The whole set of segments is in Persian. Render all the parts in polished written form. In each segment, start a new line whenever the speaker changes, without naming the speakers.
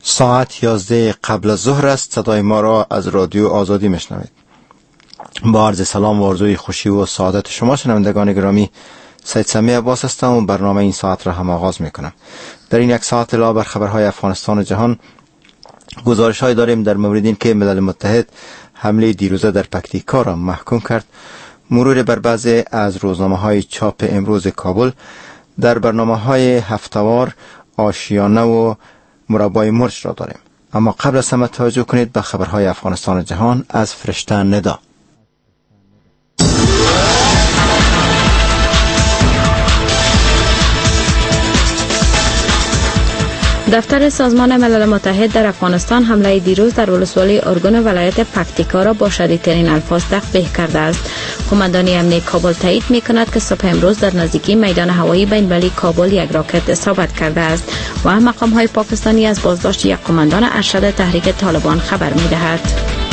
ساعت 11 قبل از ظهر است. صدای ما را از رادیو آزادی میشنوید. با عرض سلام و آرزوی خوشی و سعادت شما شنوندگان گرامی، سید سمیع عباس هستم و برنامه این ساعت را هم آغاز میکنم. در این یک ساعت علاوه بر خبرهای افغانستان و جهان، گزارش‌های داریم در مورد این که ملل متحد حمله دیروزه در پکتیکا را محکوم کرد، مرور بر بعضی از روزنامه‌های چاپ امروز کابل، در برنامه‌های هفته‌وار آشیانه و مربای مرچ را داریم. اما قبل از همه توجه کنید به خبرهای افغانستان و جهان از فرشته ندا.
دفتر سازمان ملل متحد در افغانستان حمله دیروز در ولسوالی ارگون ولایت پکتیکا را با شدیدترین الفاظ تقبیح کرده است. قماندانی امنیتی کابل تایید می‌کند که صبح امروز در نزدیکی میدان هوایی بین‌المللی کابل یک راکت اصابت کرده است و مقام‌های پاکستانی از بازداشت یک قماندان ارشد تحریک طالبان خبر می‌دهد.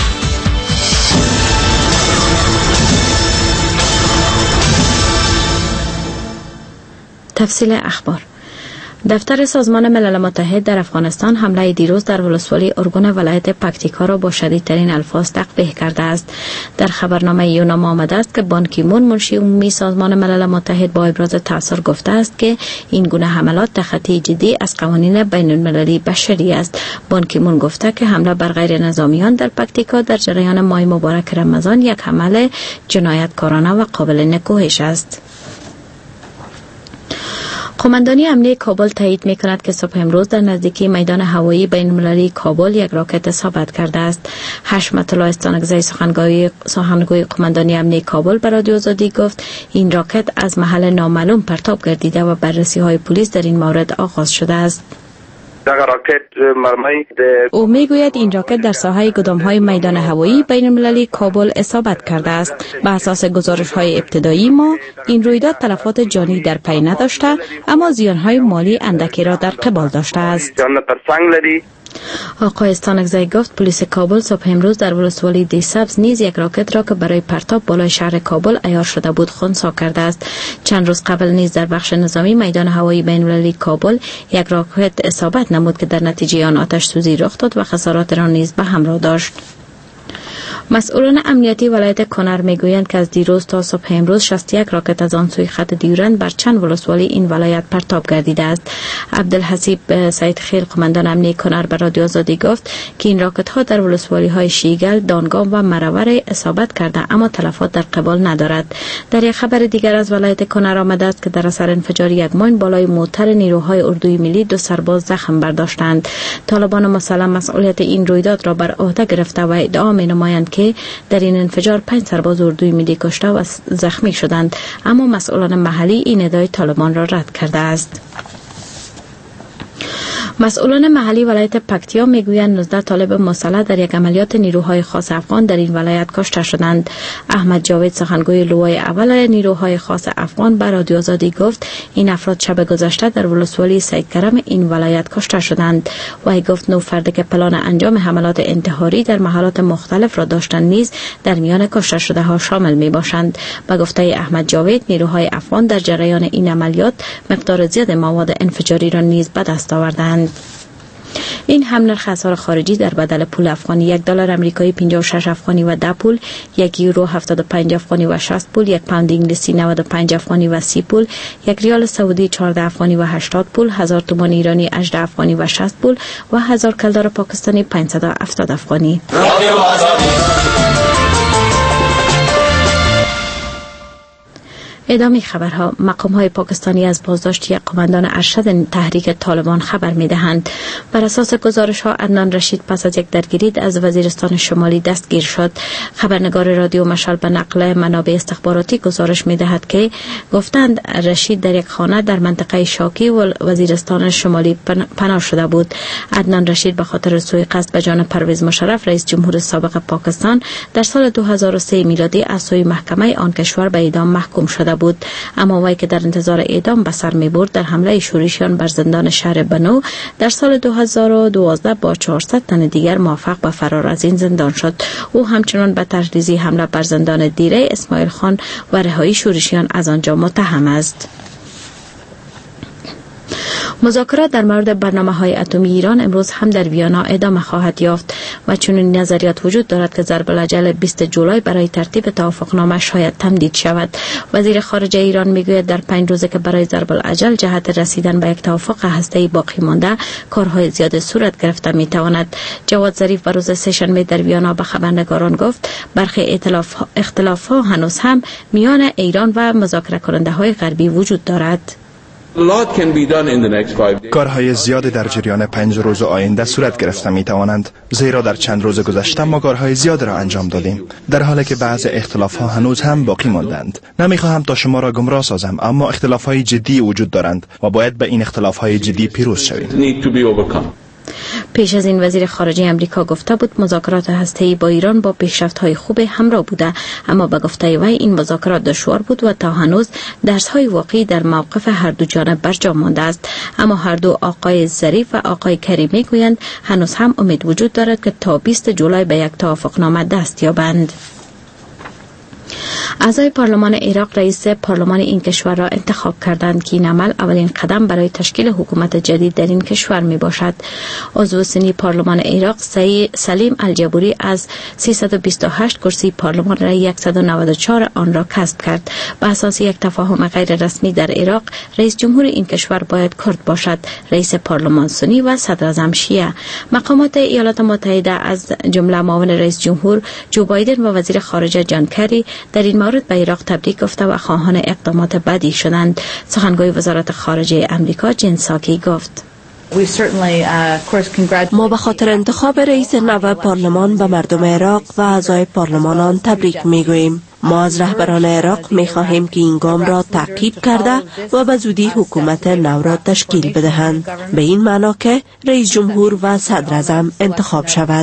تفصیل اخبار. دفتر سازمان ملل متحد در افغانستان حمله دیروز در ولسوالی ارگون ولایت پکتیکا را با شدیدترین الفاظ تقبیح کرده است. در خبرنامه یونام آمده است که بان کی مون، منشی عمومی سازمان ملل متحد، با ابراز تأثیر گفته است که این گونه حملات تخطی جدی از قوانین بین المللی بشری است. بان کی مون گفته که حمله بر غیر نظامیان در پکتیکا در جریان ماه مبارک رمضان یک حمله جنایتکارانه و قابل نکوهش است. قماندانی امنیتی کابل تایید می‌کند که صبح امروز در نزدیکی میدان هوایی بین‌المللی کابل یک راکت اصابت کرده است. حشمت الله استانکزی، سخنگوی قماندانی امنیتی کابل، به رادیو آزادی گفت این راکت از محل نامعلوم پرتاب گردیده و بررسی‌های پلیس در این مورد آغاز شده است. او میگوید این راکت در ساحه گدام‌های میدان هوایی بین‌المللی کابل اصابت کرده است. به اساس گزارش‌های ابتدایی ما این رویداد تلفات جانی در پی نداشته، اما زیان‌های مالی اندکی را در قبال داشته است. آقای استانکزی گفت پلیس کابل صبح امروز در ولسوالی دی سبز نیز یک راکت را که برای پرتاب بالای شهر کابل عیار شده بود خنثی کرده است. چند روز قبل نیز در بخش نظامی میدان هوایی بین‌المللی کابل یک راکت اصابت نمود که در نتیجه آن آتش سوزی رخ داد و خسارات را نیز به همراه داشت. مسئولان امنیتی ولایت کنر میگویند که از دیروز تا صبح امروز 61 راکت از آن سوی خط دیورند بر چند ولسوالی این ولایت پرتاب گردیده است. عبدالحسیب سید خیل، قماندان امنیتی کنر، به رادیو آزادی گفت که این راکت ها در ولسوالی های شیگل، دانگام و مرور اصابت کرده اما تلفات در قبال ندارد. در یک خبر دیگر از ولایت کنر آمده است که در اثر انفجار یک ماین بالای موتر نیروهای اردوی ملی 2 سرباز زخم برداشتند. طالبان مسلح مسئولیت این رویداد را بر عهده گرفته و ادعا می‌نمایند که در این انفجار 5 سرباز اردوی ملی کشته و زخمی شدند، اما مسئولان محلی این ادعای طالبان را رد کرده است. مسئولان محلی ولایت پکتیا میگویند 19 طالب مسلح در یک عملیات نیروهای خاص افغان در این ولایت کشته شدند. احمد جاوید، سخنگوی لوای اول نیروهای خاص افغان، به رادیو آزادی گفت این افراد شب گذشته در ولسوالی سید کرم این ولایت کشته شدند. و گفت 9 فرد که پلان انجام حملات انتحاری در محلات مختلف را داشتند نیز در میان کشته شده ها شامل می باشند. به گفته احمد جاوید نیروهای افغان در جریان این عملیات مقدار زیاد مواد انفجاری را نیز به دست آوردند. این هم نرخ اسعار خارجی در بدل پول افغانی: $1 آمریکایی 56 افغانی و 10 پول، 1 یورو 75 افغانی و 60 پول، 1 پوند انگلیسی 95 افغانی و 30 پول، 1 ریال سعودی 14 افغانی و 80 پول، 1000 تومان ایرانی 18 افغانی و 60 پول و 1000 کلدار پاکستانی 570 افغانی. ادامه خبرها. مقام‌های پاکستانی از بازداشت یک قماندان ارشد تحریک طالبان خبر می‌دهند. بر اساس گزارش‌ها عدنان رشید پس از یک درگیری از وزیرستان شمالی دستگیر شد. خبرنگار رادیو مشعل به نقل منابع استخباراتی گزارش می‌دهد که گفتند رشید در یک خانه در منطقه شاکی و وزیرستان شمالی پناه شده بود. عدنان رشید به خاطر سوء قصد به جان پرویز مشرف رئیس جمهور سابق پاکستان در سال 2003 میلادی از سوی محکمه آن کشور به اعدام محکوم شده بود، اما وی که در انتظار اعدام به سر می‌برد در حمله شورشیان بر زندان شهر بنو در سال 2012 با 400 تن دیگر موفق به فرار از این زندان شد. او همچنان به تجهیزی حمله بر زندان دیره اسماعیل خان و رهایی شورشیان از آنجا متهم است. مذاکرات در مورد برنامه‌های اتمی ایران امروز هم در ویانا ادامه خواهد یافت و چنین نظریات وجود دارد که ضرب الاجل 20 جولای برای ترتیب توافقنامه شاید تمدید شود. وزیر خارجه ایران میگوید در 5 روزه که برای ضرب الاجل جهت رسیدن به یک توافق هسته‌ای باقی مانده، کارهای زیاد صورت گرفته میتواند. جواد ظریف بر روز سه‌شنبه در ویانا به خبرنگاران گفت برخی اختلاف‌ها هنوز هم میان ایران و مذاکره کننده‌های غربی وجود دارد.
کارهای زیاد در جریان 5 روز آینده صورت گرفته می توانند، زیرا در چند روز گذشته ما کارهای زیاد را انجام دادیم، در حالی که بعض اختلاف‌ها هنوز هم باقی ماندند. نمیخواهم تا شما را گمراه سازم، اما اختلاف‌های جدی وجود دارند و باید به این اختلاف‌های جدی پیروز شویم.
پیش از این وزیر خارجه امریکا گفته بود مذاکرات هسته‌ای با ایران با پیشرفت‌های خوب همراه بوده، اما به گفته وی این مذاکرات دشوار بود و تا هنوز درس‌های واقعی در موقف هر دو جانب برجا مانده است. اما هر دو آقای ظریف و آقای کریمی گویند هنوز هم امید وجود دارد که تا 20 جولای به یک توافقنامه دست یابند. اعضای پارلمان عراق رئیس پارلمان این کشور را انتخاب کردند که این عمل اولین قدم برای تشکیل حکومت جدید در این کشور می باشد. عضو سنی پارلمان عراق سلیم الجبوری از 328 کرسی پارلمان را 194 آن را کسب کرد. به اساس یک تفاهم غیر رسمی در عراق، رئیس جمهور این کشور باید کرد باشد، رئیس پارلمان سنی و صدر اعظم شیعه. مقامات ایالات متحده از جمله معاون رئیس جمهور جو بایدن و وزیر خارجه جان کری در این مورد به عراق تبریک گفته و خواهان اقدامات بعدی شدند. سخنگوی وزارت خارجه امریکا جین ساکی گفت:
ما به خاطر انتخاب رئیس نو پارلمان به مردم عراق و اعضای پارلمان آن تبریک میگوییم. ما از رهبران عراق می‌خواهیم که این گام را تعقیب کرده و به زودی حکومت نو را تشکیل بدهند، به این معنا که رئیس جمهور و صدر اعظم انتخاب شود.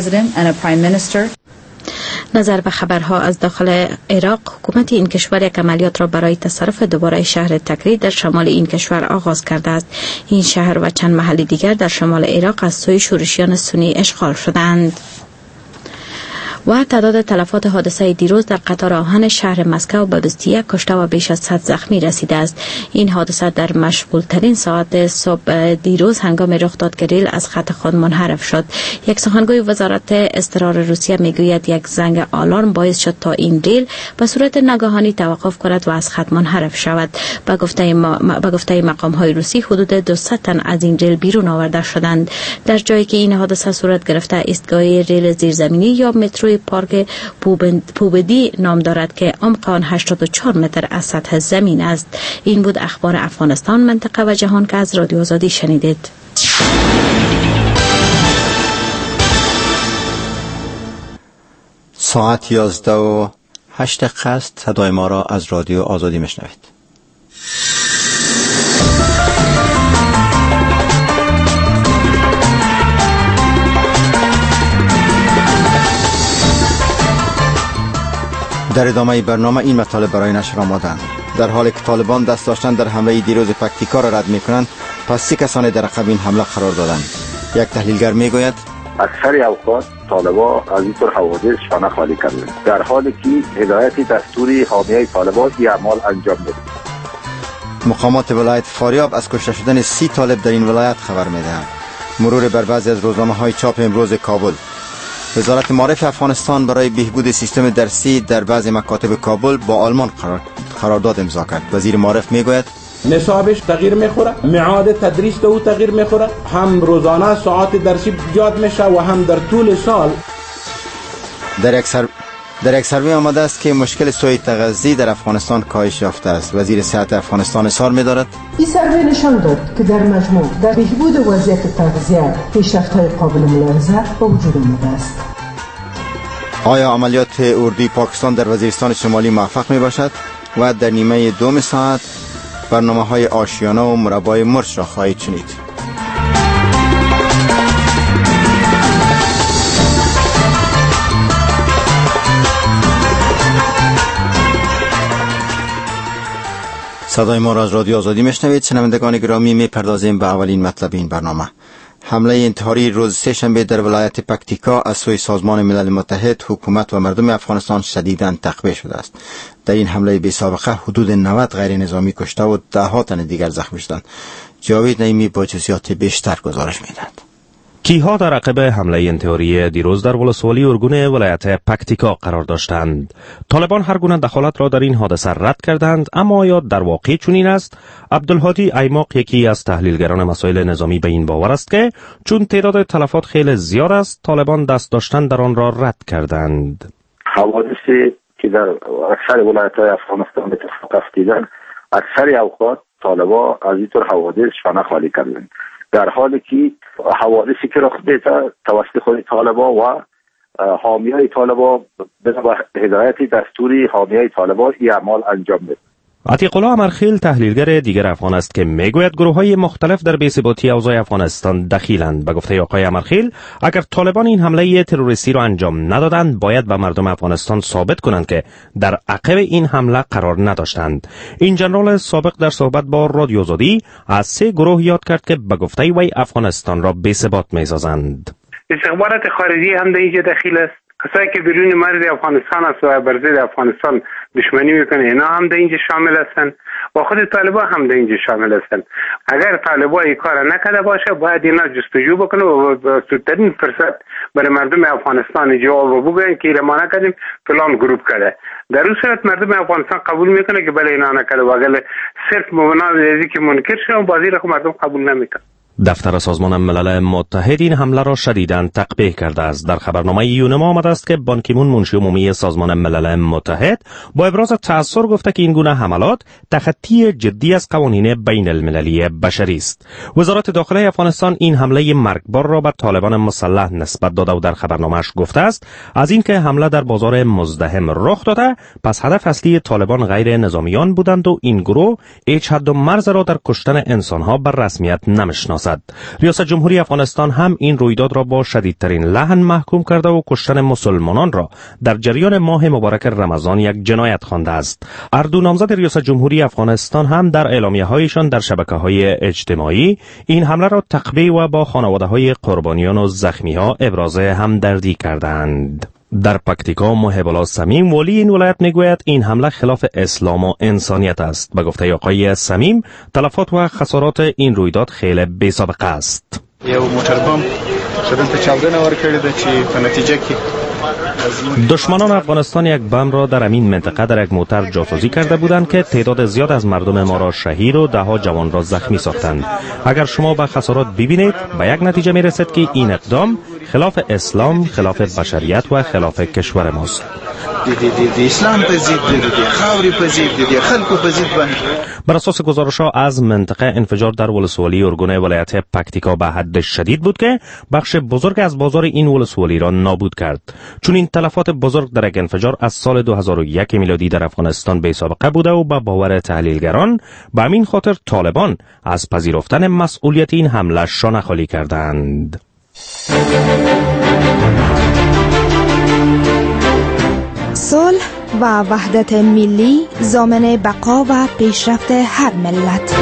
نظر به خبرها از داخل عراق، حکومت این کشور یک عملیات را برای تصرف دوباره شهر تکری در شمال این کشور آغاز کرده است. این شهر و چند محل دیگر در شمال عراق از سوی شورشیان سنی اشغال شدند. و تعداد تلفات حادثه دیروز در قطار آهن شهر مسکو به 21 کشته و بیش از 100 زخمی رسیده است. این حادثه در مشغول ترین ساعت صبح دیروز هنگام رخ داد که ریل از خط خود منحرف شد. یک سخنگوی وزارت اضطرار روسیه میگوید یک زنگ آلارم باعث شد تا این ریل به صورت ناگهانی توقف کند و از خط منحرف شود. به گفته مقام های روسی حدود 200 تن از این ریل بیرون آورده شدند. در جایی که این حادثه صورت گرفته ایستگاه ریل زیرزمینی یا مترو پارک پوبدی نام دارد که عمق آن 84 متر از سطح زمین است. این بود اخبار افغانستان، منطقه و جهان که از رادیو آزادی شنیدید.
ساعت 11:08 است. صدای ما را از رادیو آزادی میشنوید. در ادامه برنامه این مطالب برای نشر آمدند. در حالی که طالبان دست داشتن در حمله دیروز پکتیکا را رد میکنند، پس 30 کسان در عقب این حمله قرار دادند. یک تحلیلگر میگوید
اکثر اوقات طالبان از این طور حوادث شانه خالی کردند، در حالی که هدایت دستوری حامیه طالبان این اعمال انجام داد.
مقامات ولایت فاریاب از کشته شدن 30 طالب در این ولایت خبر میدهند. مرور بر بعضی از روزنامه‌های چاپ امروز کابل. وزارت معارف افغانستان برای بهبود سیستم درسی در بعضی مکاتب کابل با آلمان قرارداد امضا کرد. وزیر معارف میگوید
نصابش تغییر میخوره، میعاد تدریس او تغییر میخوره، هم روزانه ساعت درسی زیاد میشه و هم در طول سال.
در یک سروی آمده است که مشکل سوء تغذیه در افغانستان کاهش یافته است. وزیر صحت افغانستان اظهار می‌دارد
این سروی نشان داد که در مجموع در بهبود وضعیت تغذیه پیشرفت‌های قابل ملاحظه به وجود آمده است.
آیا عملیات اردوی پاکستان در وزیرستان شمالی موفق میباشد؟ و در نیمه دوم ساعت برنامه‌های آشیانه و مربای مرچ را خواهید شنید. صدای ما را از رادیو آزادی میشنوید. شنوندگان گرامی، میپردازیم به اولین مطلب این برنامه. حمله انتحاری روز سه‌شنبه در ولایت پکتیکا از سوی سازمان ملل متحد، حکومت و مردم افغانستان شدیداً تخریب شده است. در این حمله بی سابقه حدود 90 غیر نظامی کشته و 10 تن دیگر زخمی شدند. جاوید نعیمی با جزئیات بیشتر گزارش می‌دهد.
کیها در عقب حمله انتحاری دیروز در ولسوالی ارگون ولایت پکتیکا قرار داشتند؟ طالبان هر گونه دخالت را در این حادثه رد کردند، اما آیا در واقع چنین است؟ عبدالهادی ایماق یکی از تحلیلگران مسائل نظامی به این باور است که چون تعداد تلفات خیلی زیاد است، طالبان دست داشتن در آن را رد کردند.
حوادثی که در اکثر ولایت‌های افغانستان اتفاق افتیدند، اکثر اوقات طالبان از اینطور حوادث شانه خالی کردند، در حالی که حوادثی که رخ داده توسط خود طالبان و حامیای طالبان به هدایت دستوری حامیای طالبان این اعمال انجام داد.
عتیق الله امرخیل تحلیلگر دیگر افغان است که میگوید گروه‌های مختلف در بی‌ثباتی اوضاع افغانستان دخیلند. به گفته آقای امرخیل، اگر طالبان این حمله تروریستی را انجام ندادند، باید به مردم افغانستان ثابت کنند که در عقب این حمله قرار نداشتند. این جنرال سابق در صحبت با رادیو آزادی از 3 گروه یاد کرد که به گفته وی افغانستان را بی‌ثبات می‌سازند.
استخبارات خارجی هم در اینجا دخیل است. کسایی که بیرون مرز افغانستان است و بر ضد افغانستان دشمنی میکنه، اینا هم در اینجا شامل هستند و خود طالبان هم در اینجا شامل هستند. اگر طالبان این کار نکرده باشه، باید اینا جستجو بکنه و زودترین فرصت برای مردم افغانستان جواب بگوین که اینا ما نکردیم، فلان گروپ کرده. در اون صورت مردم افغانستان قبول میکنه که بله اینا نکرده، و اگر صرف مبنای که منکر شدن، بازی را مردم قبول نمیکنه.
دفتر سازمان ملل متحد این حمله را شدیداً تقبیح کرده است. در خبرنامه یونما آمده است که بان کی مون منشی عمومی سازمان ملل متحد با ابراز تأثیر گفته که این گونه حملات تخطی جدی از قوانین بین المللی بشری است. وزارت داخله افغانستان این حمله مرگبار را به طالبان مسلح نسبت داده و در خبرنامه‌اش گفته است از اینکه حمله در بازار مزدحم رخ داده، پس هدف اصلی طالبان غیر نظامیان بودند و این گروه هیچ حد و مرز را در کشتن انسانها بر رسمیت نمی‌شناسد. ریاست جمهوری افغانستان هم این رویداد را با شدیدترین لحن محکوم کرده و کشتن مسلمانان را در جریان ماه مبارک رمضان یک جنایت خوانده است. اردو نامزد ریاست جمهوری افغانستان هم در اعلامیه‌هایشان در شبکه‌های اجتماعی این حمله را تقبیح و با خانواده‌های قربانیان و زخمی‌ها ابراز همدردی کردند. در پکتیکا محب الله سمیم ولی این ولایت میگوید این حمله خلاف اسلام و انسانیت است. به گفته آقای سمیم، تلفات و خسارات این رویداد خیلی بی‌سابقه است.
یو موټر بم شدن ته چاودنه ورکړې ده چې په نتیجه کې
دشمنان افغانستان یک بم را در این منطقه در یک موتر جاسوسی کرده بودند که تعداد زیاد از مردم ما را شهید و دهها جوان را زخمی ساختند. اگر شما به خسارات ببینید، به یک نتیجه می رسید که این اقدام خلاف اسلام، خلاف بشریت و خلاف کشور ماست.
اسلام په ضد دي، خاوري په ضد دي، خلکو په ضد باندې.
بر اساس گزارش‌ها از منطقه انفجار در ولسوالی ارگون ولایت پکتیکا به حد شدید بود که بخش بزرگ از بازار این ولسوالی را نابود کرد. چون این تلفات بزرگ در یک انفجار از سال 2001 میلادی در افغانستان بی‌سابقه بوده و به باور تحلیلگران به همین خاطر طالبان از پذیرفتن مسئولیت این حمله شانه خالی کردند.
صلح و وحدت ملی ضامن بقا و پیشرفت هر ملت.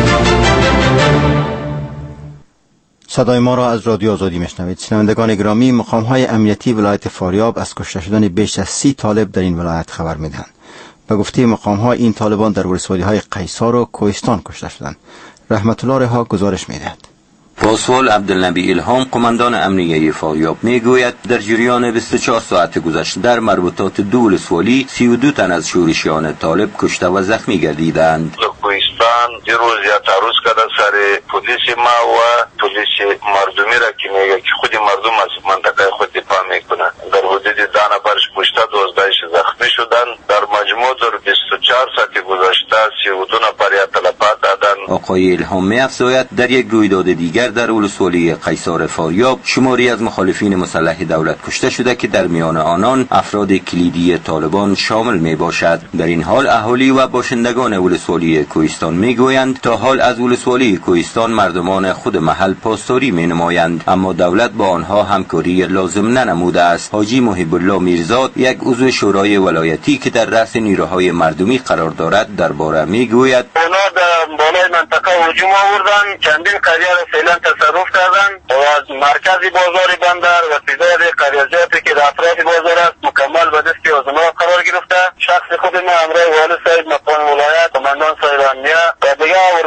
صدای ما را از رادیو آزادی میشنوید. شنوندگان گرامی، مقام‌های امنیتی ولایت فاریاب از کشته شدن بیش از 30 طالب در این ولایت خبر میدهند. به گفته مقام‌ها این طالبان در ولسوالی‌های قیصار و کوهستان کشته شدند. رحمت الله رها گزارش میدهد.
پاسوال عبدالنبی الهام قماندان امنیه فاریاب میگوید در جریان 24 ساعت گذشته در مربوطات دو ولسوالی 32 تن از شورشیان طالب کشته و زخمی گردیدند.
کوهستان دیروز یا تعرض کرده سر پلیس ما و پلیس مردمی را که میگه که خود مردم از منطقه خود دفاع میکنه. در حدود 10 نفرش کشته، 12 زخمی شدند. در مجموع در 24 ساعت گذشته 32 نفر یا تلفات دادند.
آقای الهام می‌افزاید در یک رویداد دیگر در ولسوالی قیصار فاریاب شماری از مخالفین مسلح دولت کشته شده که در میان آنان افراد کلیدی طالبان شامل می باشد. در این حال اهالی و باشندگان ولسوالی کوهستان میگویند تا حال از ولسوالی کوهستان مردمان خود محل پاسداری می نمایند، اما دولت با آنها همکاری لازم ننموده است. حاجی محب الله میرزاد، یک عضو شورای ولایتی که در رأس نیروهای مردمی قرار دارد، درباره میگوید
اونا در بالای منطقه هجوم آوردن، چندین قریه را فعلا تصرف کردن و از مرکز بازار بندر و تعداد قریزاتی که در اطراف بازار است مکمل به دست آزما قرار گرفته. شخص خود ما همراه والی صاحب مقام ولایت، قماندان صاحب امنیه و دیگر ارگان‌هایی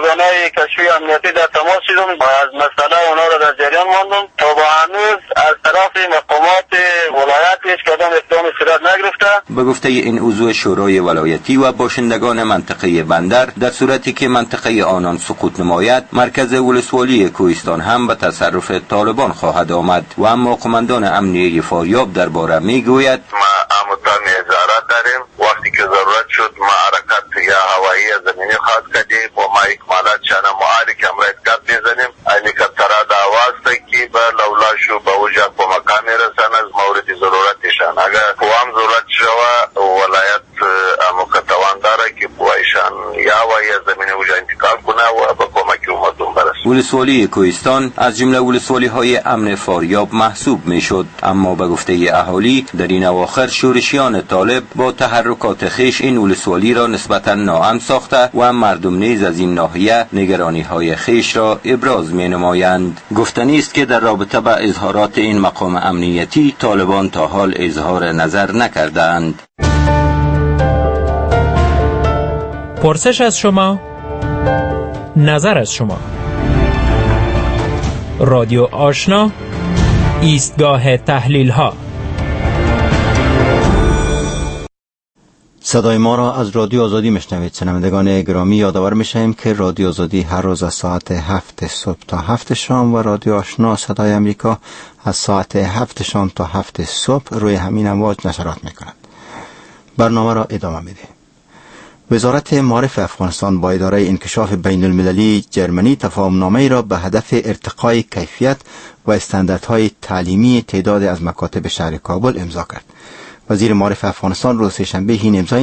کشفی امنیتی در تماس شدم و از مسئله اونا را در جریان ماندم تا با هنوز از طرف مقامات ولایت هیچ کدام اقدام صورت نگرفته.
به گفته این عضو شورای ولایتی و باشندگان منطقه بندر، در صورتی که منطقه آنان سقوط نماید، مرکز ولسوالی کوهستان هم به تصرف طالبان خواهد آمد. و اما قماندان امنیه فاریاب درباره میگوید
ما امتن ازارت داریم، وقتی که ضرورت شد ما حرکت یا هوایی زمینی خواهد کردیم و ما اکمالات چند معالی که امرایت کرد میزنیم. هلیکوپترها دعواست که به لولاشو به اوجا کمکا میرسن از مورد ضرورتشان. اگر قوام ضرورت شوه ولایت مکتوان داره که قوایشان یا هوایی زمینی اوجا انتقال کنه و به کمک مردم برسه.
ولسوالی کوهستان از جمله ولسوالی های امن فاریاب محسوب میشد، اما به گفته اهالی در این اواخر شورشیان طالب با تحرکات خیش این ولسوالی را نسبتا ناامن ساخته و مردم نیز از این ناحیه نگرانی های خیش را ابراز می نمایند. گفتنی است که در رابطه با اظهارات این مقام امنیتی طالبان تا حال اظهار نظر نکردند.
پرسش از شما، نظر از شما. رادیو آشنا، ایستگاه تحلیل ها.
صدای ما را از رادیو آزادی میشنوید. شنوندگان گرامی، یادآور میشیم که رادیو آزادی هر روز از ساعت 7 صبح تا 7 شام و رادیو آشنا صدای امریکا از ساعت 7 شام تا 7 صبح روی همین امواج نشرات میکنند. برنامه را ادامه میدیم. وزارت معارف افغانستان با اداره انکشاف بین المللی جرمنی تفاهمنامه‌ای را به هدف ارتقای کیفیت و استانداردهای تعلیمی تعداد از مکاتب شهر کابل امضا کرد. وزیر معارف افغانستان روز سه‌شنبه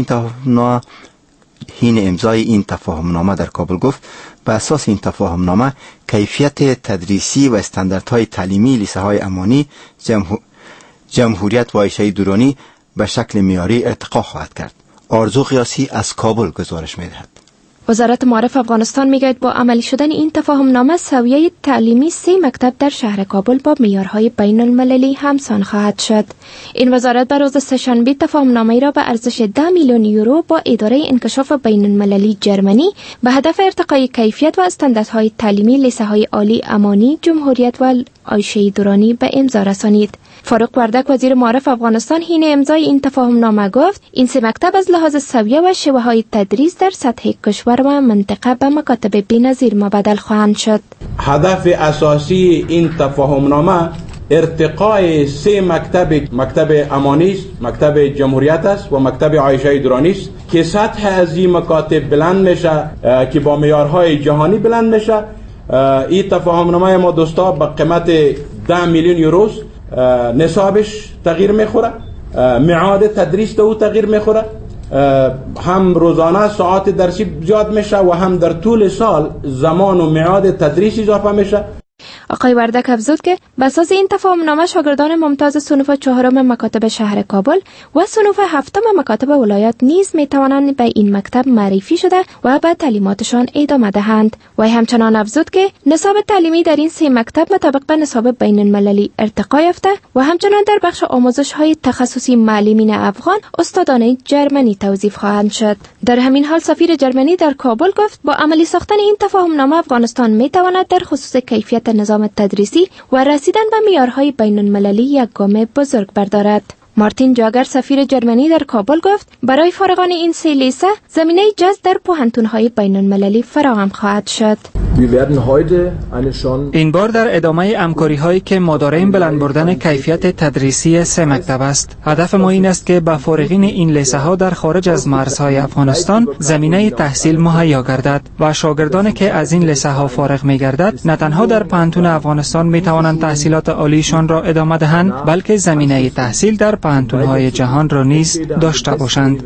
حین امضای این تفاهمنامه در کابل گفت به اساس این تفاهمنامه کیفیت تدریسی و استانداردهای تعلیمی لیسه‌های امانی، جمهوریت و عایشه درانی به شکل معیاری ارتقا خواهد کرد. آرزو قیاسی از کابل گزارش می‌دهد.
وزارت معارف افغانستان میگوید با عملی شدن این تفاهمنامه سویه تعلیمی 3 مکتب در شهر کابل با معیارهای بین المللی همسان خواهد شد. این وزارت بر روز سه‌شنبه تفاهمنامه‌ای را به ارزش 10 میلیون یورو با اداره انکشاف بین المللی جرمنی به هدف ارتقای کیفیت و استانداردهای تعلیمی لیسه‌های عالی امانی، جمهوریت و عایشه درانی به امضا رسانید. فاروق وردک وزیر معارف افغانستان حین امضای این تفاهمنامه گفت این 3 مکتب از لحاظ سویه و شیوه‌های تدریس در سطح کشور و منطقه به مکاتب بی‌نظیر مبدل خواهند شد.
هدف اساسی این تفاهمنامه ارتقای 3 مکتب امانی است، مکتب جمهوریت است و مکتب عایشه درانی است که سطح از این مکاتب بلند میشه که با معیارهای جهانی بلند میشه. این تفاهمنامه ما دوستا به قیمت 10 میلیون یورو نصابش تغییر میخوره، میعاد تدریس تو تغییر میخوره، هم روزانه ساعت درسی زیاد میشه و هم در طول سال زمان و میعاد تدریس اضافه میشه.
آقای وردک افزود که به اساس این تفاهمنامه شاگردان ممتاز صنف 4 مکاتب شهر کابل و صنف 7 مکاتب ولایت نیز می توانند به این مکتب معرفی شده و به تعلیماتشان ادامه دهند. و همچنان افزود که نصاب تعلیمی در این 3 مکتب مطابق به نصاب بین المللی ارتقا یافته و همچنان در بخش آموزش های تخصصی معلمین افغان استادان جرمنی توظیف خواهند شد. در همین حال سفیر جرمنی در کابل گفت با عملی ساختن این تفاهمنامه افغانستان می تواند در خصوص کیفیت نظام تدریسی و رسیدن به معیارهای بین المللی یک گام بزرگ بردارد. مارتین جاگر سفیر جرمنی در کابل گفت برای فارغان این 3 لیسه زمینه جذب در پوهنتون‌های بین المللی فراهم خواهد شد.
این بار در ادامه همکاری‌هایی که ما داریم بلند بردن کیفیت تدریسی 3 مکتب است. هدف ما این است که به فارغین این لیسه‌ها در خارج از مرزهای افغانستان زمینه تحصیل مهیا گردد و شاگردانی که از این لیسه‌ها فارغ می‌گردند نه تنها در پوهنتون افغانستان می‌توانند تحصیلات عالیشان را ادامه دهند، بلکه زمینه تحصیل در پوهنتون‌های جهان را نیز داشته باشند.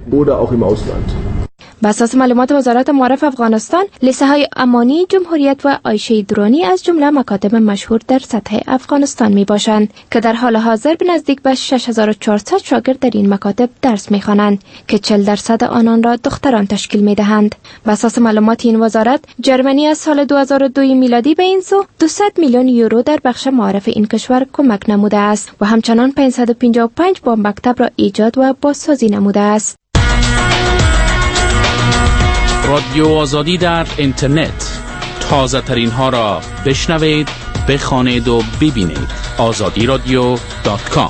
بر اساس معلومات وزارت معارف افغانستان، لیسه‌های امانی، جمهوریت و عایشه درانی از جمله مکاتب مشهور در سطح افغانستان میباشند که در حال حاضر به نزدیک به 6400 شاگرد در این مکاتب درس میخوانند که 40% آنان را دختران تشکیل میدهند. بر اساس معلومات این وزارت، جرمنی از سال 2002 میلادی به این سو 200 میلیون یورو در بخش معارف این کشور کمک نموده است و همچنان 555 با مکتب را ایجاد و بازسازی نموده است.
رادیو آزادی در اینترنت تازه ترین ها را بشنوید، بخوانید و ببینید. azadiradyo.com.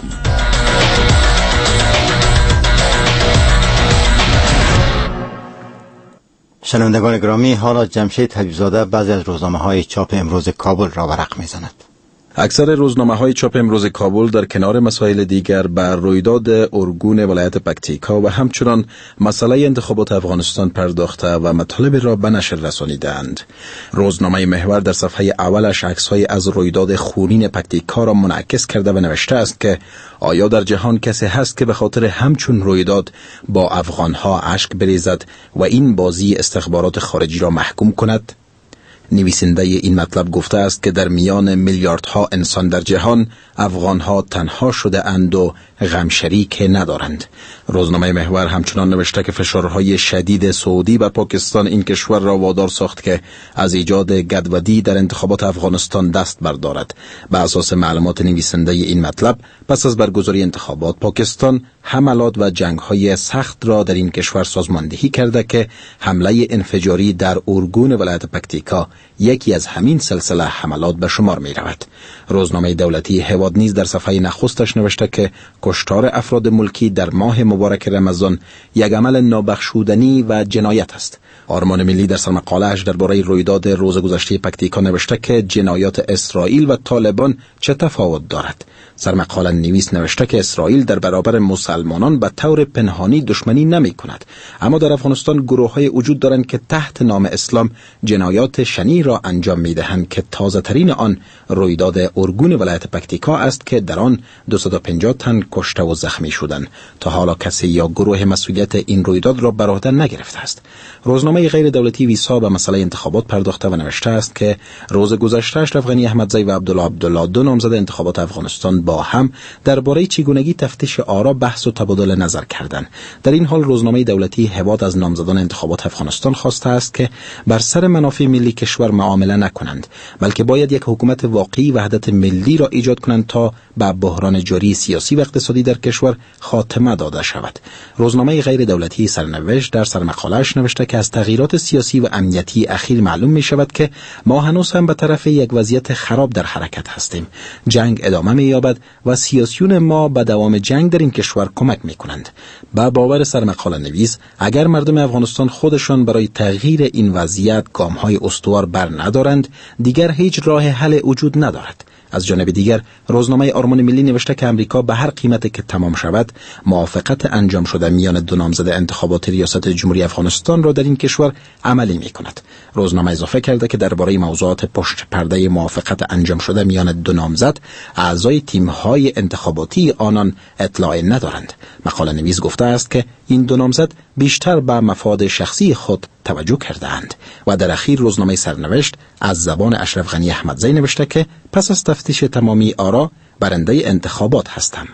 شنوندگان گرامی، حالا جمشید حبیبزاده بعضی از روزنامه‌های چاپ امروز کابل را ورق می‌زند.
اکثر روزنامه‌های چاپ امروز کابل در کنار مسائل دیگر بر رویداد ارگون ولایت پکتیکا و همچنان مسئله انتخابات افغانستان پرداخته و مطالب را به نشر رسانیدند. روزنامه محور در صفحه اولش عکس‌های از رویداد خونین پکتیکا را منعکس کرده و نوشته است که آیا در جهان کسی هست که به خاطر همچون رویداد با افغان‌ها اشک بریزد و این بازی استخبارات خارجی را محکوم کند؟ نویسنده این مطلب گفته است که در میان میلیاردها انسان در جهان افغانها تنها شده اند و غم شریک ندارند. روزنامه محور همچنان نوشته که فشارهای شدید سعودی بر پاکستان این کشور را وادار ساخت که از ایجاد گدودی در انتخابات افغانستان دست بردارد. بر اساس معلومات نویسنده این مطلب، پس از برگزاری انتخابات پاکستان حملات و جنگ‌های سخت را در این کشور سازماندهی کرده که حمله انفجاری در ارگون ولایت پکتیکا یکی از همین سلسله حملات به شمار می رود. روزنامه دولتی هواد نیز در صفحه نخستش نوشته که کشتار افراد ملکی در ماه مبارک رمضان یک عمل نابخشودنی و جنایت است. آرمان ملی در سرمقاله‌اش درباره رویداد روز گذشته پکتیکا نوشته که جنایات اسرائیل و طالبان چه تفاوت دارد. سرمقاله نویس نوشته که اسرائیل در برابر مسلمانان به طور پنهانی دشمنی نمی کند، اما در افغانستان گروه‌های وجود دارند که تحت نام اسلام جنایات شنی را انجام می دهند که تازه ترین آن رویداد ارگون ولایت پکتیکا است که در آن 250 تن کشته و زخمی شدند. تا حالا کسی یا گروه مسئولیت این رویداد را بر عهده نگرفته است. روزنامه غیر دولتی ویسا به مسئله انتخابات پرداخته و نوشته است که روز گذشته اشرف غنی احمدزی و عبدالله دو نامزد انتخابات افغانستان با هم درباره چگونگی تفتیش آرا بحث و تبادل نظر کردند. در این حال روزنامه دولتی هواد از نامزدان انتخابات افغانستان خواسته است که بر سر منافع ملی کشور معامله نکنند، بلکه باید یک حکومت واقعی وحدت ملی را ایجاد کنند تا به بحران جاری سیاسی و اقتصادی در کشور خاتمه داده شود. روزنامه غیر دولتی سرنوشت در سرمقاله‌اش نوشته که از تغییرات سیاسی و امنیتی اخیر معلوم می شود که ما هنوز هم به طرف یک وضعیت خراب در حرکت هستیم. جنگ ادامه می یابد و سیاسیون ما به دوام جنگ در این کشور کمک می کنند. با باور سرمقاله نویس، اگر مردم افغانستان خودشان برای تغییر این وضعیت گام‌های استوار بر ندارند، دیگر هیچ راه حل وجود ندارد. از جانب دیگر روزنامه آرمان ملی نوشته که امریکا به هر قیمتی که تمام شود موافقت انجام شده میان دو نامزد انتخابات ریاست جمهوری افغانستان را در این کشور عملی می کند. روزنامه اضافه کرده که درباره موضوعات پشت پرده موافقت انجام شده میان دو نامزد اعضای تیم‌های انتخاباتی آنان اطلاع ندارند. مقاله نویس گفته است که این دو نامزد بیشتر به مفاد شخصی خود توجه کردند و در اخیر روزنامه سرنوشت از زبان اشرف غنی احمدزی نوشته که پس از تفتیش تمامی آرا برنده انتخابات هستم.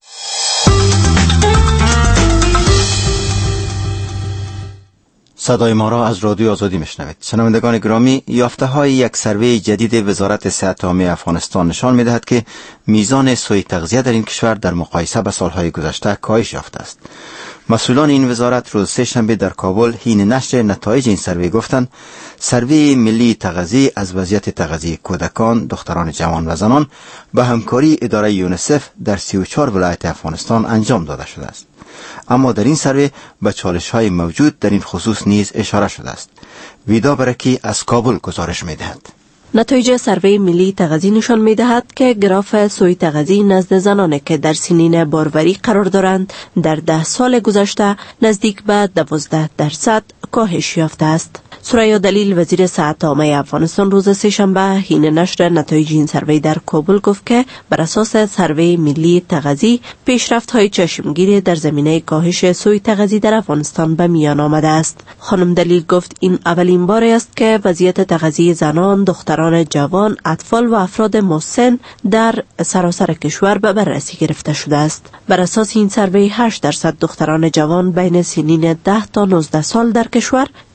صدای ما را از رادیو آزادی میشنوید. شنوندگان گرامی، یافته‌های یک سروی جدید وزارت صحت عامه افغانستان نشان می‌دهد که میزان سوء تغذیه در این کشور در مقایسه با سالهای گذشته کاهش یافته است. مسئولان این وزارت روز سه‌شنبه در کابل حین نشر نتایج این سروی گفتند سروی ملی تغذیه از وضعیت تغذیه کودکان، دختران جوان و زنان به همکاری اداره یونیسف در 34 ولایت افغانستان انجام داده شده است. اما در این سروی به چالش‌های موجود در این خصوص نیز اشاره شده است. ویدا برکی از کابل گزارش می‌دهد.
نتایج سروی ملی تغذیه نشان می‌دهد که گراف سوء تغذیه نزد زنان که در سنین باروری قرار دارند در 10 سال گذشته نزدیک به 12% کاهش یافته است. سریا دلیل وزیر صحت عامه افغانستان روز سه‌شنبه حین نشر نتایج این سروی در کابل گفت که بر اساس سروی ملی تغذیه پیشرفت‌های چشمگیر در زمینه کاهش سوء تغذیه در افغانستان به میان آمده است. خانم دلیل گفت این اولین بار است که وضعیت تغذیه زنان، دختران جوان، اطفال و افراد مسن در سراسر کشور به بررسی گرفته شده است. بر اساس این سروی 8% دختران جوان بین سنین 10 تا 19 سال در کشور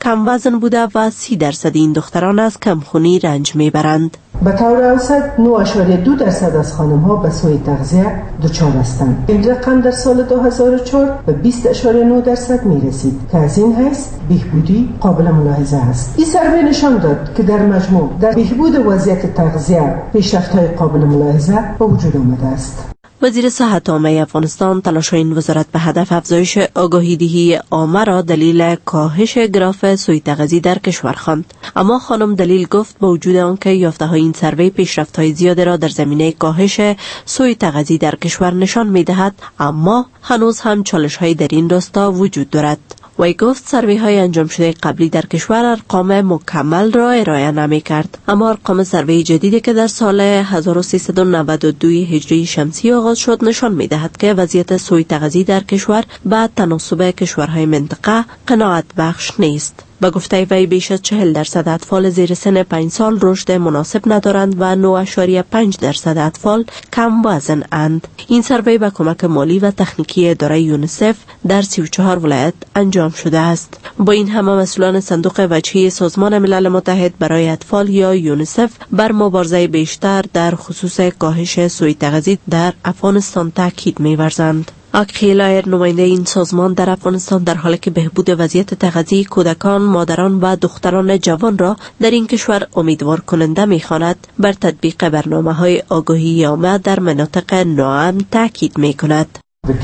کم وزن بوده و 30% این دختران از کمخونی رنج میبرند.
به طور اوسط 9.2% از خانم ها به سوء تغذیه دچار هستند. این رقم در سال 2004 به 20.9% می رسید که از این حیث بهبودی قابل ملاحظه است. این سروی نشان داد که در مجموع در بهبود وضعیت تغذیه پیشرفت‌های قابل ملاحظه به وجود آمده است.
وزیر صحت عامه افغانستان تلاش این وزارت به هدف افزایش آگاهی دهی عامه را دلیل کاهش گراف سوء تغذیه در کشور خواند. اما خانم دلیل گفت با وجود آنکه یافته‌های این سروی پیشرفت‌های زیاد را در زمینه کاهش سوء تغذیه در کشور نشان می‌دهد، اما هنوز هم چالش‌هایی در این راستا وجود دارد. وی گفت سروی های انجام شده قبلی در کشور ارقام مکمل را ارائه نمی کرد، اما ارقام سروی جدیدی که در سال 1392 هجری شمسی آغاز شد نشان می دهد که وضعیت سوء تغذیه در کشور با تناسب کشورهای منطقه قناعت بخش نیست. با گفته وی بیش از 40% اطفال زیر سن 5 سال رشد مناسب ندارند و 9.5% اطفال کم وزن اند. این سروی با کمک مالی و تکنیکی اداره یونیسف در 34 ولایت انجام شده است. با این همه مسئولان صندوق وجهی سازمان ملل متحد برای اطفال یا یونیسف بر مبارزه بیشتر در خصوص کاهش سوء تغذیه در افغانستان تاکید می‌ورزند. آکخیلایر نماینده این سازمان در افغانستان در حالی که بهبود وضعیت تغذیه کودکان، مادران و دختران جوان را در این کشور امیدوار کننده می‌خواند، بر تطبیق برنامه‌های آگاهی عامه در مناطق ناامن تاکید می‌کند.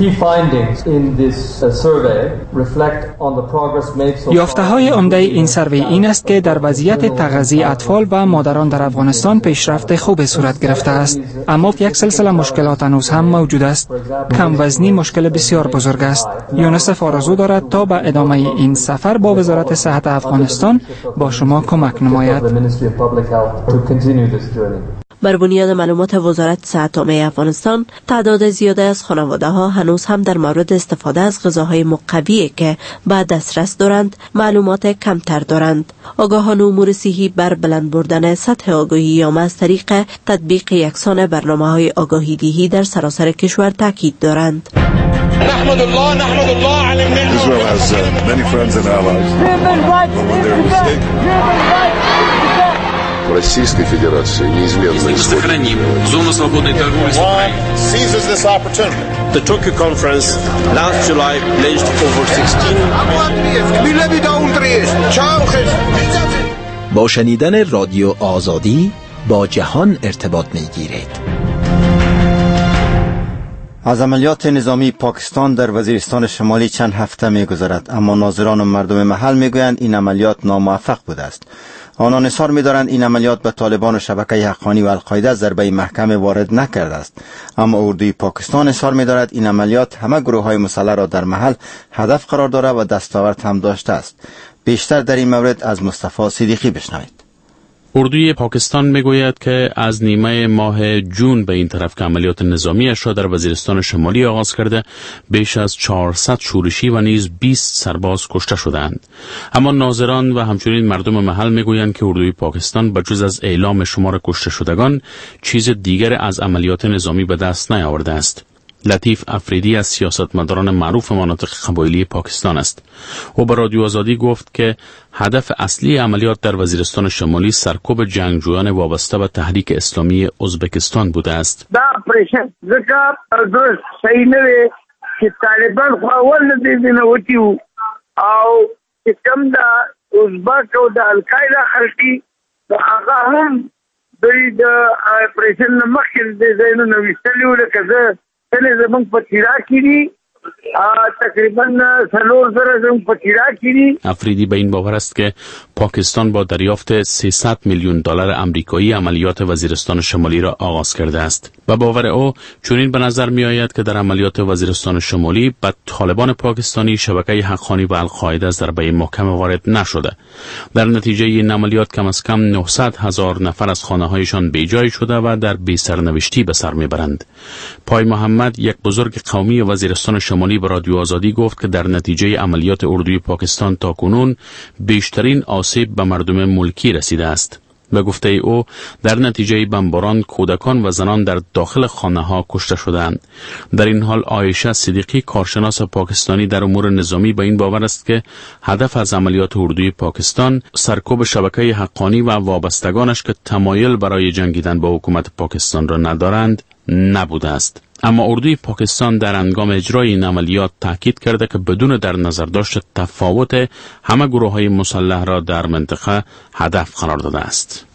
یافته‌های عمده این سروی این است که در وضعیت تغذیه اطفال و مادران در افغانستان پیشرفت خوب صورت گرفته است، اما یک سلسله مشکلات هنوز هم موجود است. کم وزنی مشکل بسیار بزرگ است. یونیسف آرزو دارد تا به ادامه این سفر با وزارت صحت افغانستان با شما کمک نماید.
بر بنیاد معلومات وزارت صحت عامه افغانستان، تعداد زیاده از خانواده‌ها هنوز هم در مورد استفاده از غذاهای مقوی که به دسترس دارند معلومات کمتر دارند. آگاهان امور صحی بر بلند بردن سطح آگاهی عامه از طریق تطبیق یکسان برنامه‌های آگاهی دهی در سراسر کشور تاکید دارند.
نحمد الله على Israel has many friends and allies.
Российской Федерации неизменно
сохраним зону свободной торговли с Украиной. Seizes this opportunity. The Tokyo conference last July pledged over 16
با شنیدن رادیو آزادی با جهان ارتباط می‌گیرید.
از عملیات نظامی پاکستان در وزیرستان شمالی چند هفته می‌گذرد، اما ناظران و مردم محل می‌گویند این عملیات ناموفق بوده است. آنان اصرار می‌دارند این عملیات به طالبان و شبکه حقانی و القاعده ضربه محکم وارد نکرده است، اما اردوی پاکستان اصرار می‌دارد این عملیات همه گروه‌های مسلح را در محل هدف قرار دارد و دستاورد هم داشته است. بیشتر در این مورد از مصطفی صدیقی بشنوید.
اردوی پاکستان میگوید که از نیمه ماه جون به این طرف که عملیات نظامیش را در وزیرستان شمالی آغاز کرده، بیش از 400 شورشی و نیز 20 سرباز کشته شدند. اما ناظران و همچنین مردم محل میگویند که اردوی پاکستان بجز از اعلام شمار کشته شدگان چیز دیگر از عملیات نظامی به دست نیاورده است. لطیف افریدی از سیاستمداران معروف مناطق قبایلی پاکستان است. او به رادیو آزادی گفت که هدف اصلی عملیات در وزیرستان شمالی سرکوب جنگجویان وابسته به تحریک اسلامی ازبکستان بوده است.
دا اپریشن ذکر درست صحیح نه دی چې طالبان خو اول نه دی نه وتیو او چې کوم دا ازبک او د القاعده خلقي هغه هم د اپریشن مخکې د زینو نو ویستلیو لکه زه تل زمونږ په تیرا کې دي تقریبا سلور سره زمونږ په تیرا کې دي.
افریدی به این باور است که پاکستان با دریافت 300 میلیون دلار آمریکایی عملیات وزیرستان شمالی را آغاز کرده است. به باور او چنین به نظر می آید که در عملیات وزیرستان شمالی به طالبان پاکستانی شبکه حقانی و القاعده ضربه محکم وارد نشده. در نتیجه این عملیات کم از کم 900,000 نفر از خانه‌هایشان بیجای شده و در بی سرنوشتی به سر میبرند. پای محمد، یک بزرگ قومی وزیرستان شمالی، به رادیو آزادی گفت که در نتیجه عملیات اردوی پاکستان تاکنون بیشترین آسیب به مردم ملکی رسیده است. به گفته او در نتیجه بمباران کودکان و زنان در داخل خانه ها کشته شدند. در این حال عایشه صدیقی کارشناس پاکستانی در امور نظامی به این باور است که هدف از عملیات اردوی پاکستان سرکوب شبکه حقانی و وابستگانش که تمایل برای جنگیدن با حکومت پاکستان را ندارند نبوده است. اما اردوی پاکستان در هنگام اجرای این عملیات تاکید کرده که بدون در نظر داشت تفاوت همه گروه‌های مسلح را در منطقه هدف قرار داده است.